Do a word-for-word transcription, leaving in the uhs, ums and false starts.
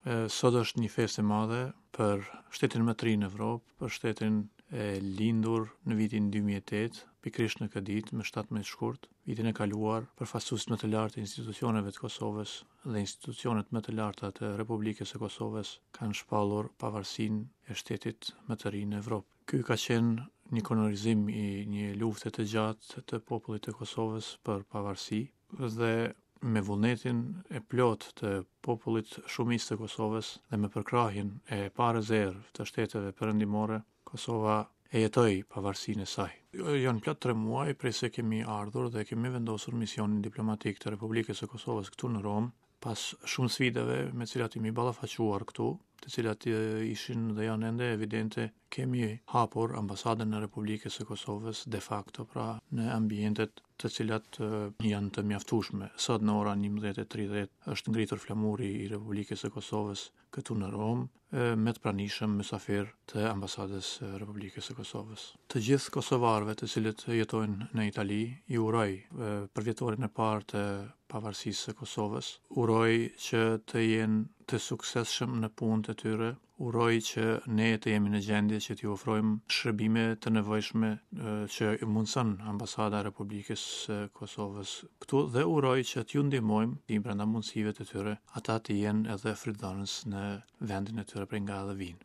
Sot është një festë e madhe për shtetin më të ri në Evropë, për shtetin e lindur në vitin dy mijë e tetë, pikërisht në këtë ditë me shtatëmbëdhjetë shkurt. Vitin e kaluar, përfaqësuesit më të lartë të institucioneve të Kosovës dhe institucionet më të larta të Republikës së Kosovës kanë shpallur pavarësinë e shtetit më të ri në Evropë. Ky ka qenë një kolorizim i një lufte të gjatë të popullit të Kosovës për pavarësi dhe me vullnetin e plot të popullit shumicë të Kosovës dhe me përkrahjen e pa rezervë të shteteve perëndimore, Kosova e jetoi pavarësinë e saj. Janë plot tre muaj prej se kemi ardhur dhe kemi vendosur misionin diplomatik të Republikës së Kosovës këtu në Rom, pas shumë sfidave me cilat jemi ballafaquar këtu, të cilat ishin dhe janë ende evidente, kemi hapur ambasadën e Republikës së Kosovës de facto, pra në ambientet të cilat janë të mjaftueshme. Sot në ora njëmbëdhjetë e tridhjetë është ngritur flamuri i Republikës së Kosovës këtu në Rom me të pranishëm mysafir të ambasadës së Republikës së Kosovës. Të gjithë kosovarëve të cilët jetojnë në Itali, i uroj për vjetorin e parë të pavarësisë së Kosovës, uroj që të jenë të suksesshëm në punët e tyre, uroj që ne të jemi në gjendje që t'i ofrojmë shërbime të nevojshme që mundson ambasada e Republikës së Kosovës këtu dhe uroj që t'ju ndihmojmë ti brenda mundësive të tyre ata të jenë edhe frytdhënës në vendin e tyre prej nga dhe vinë.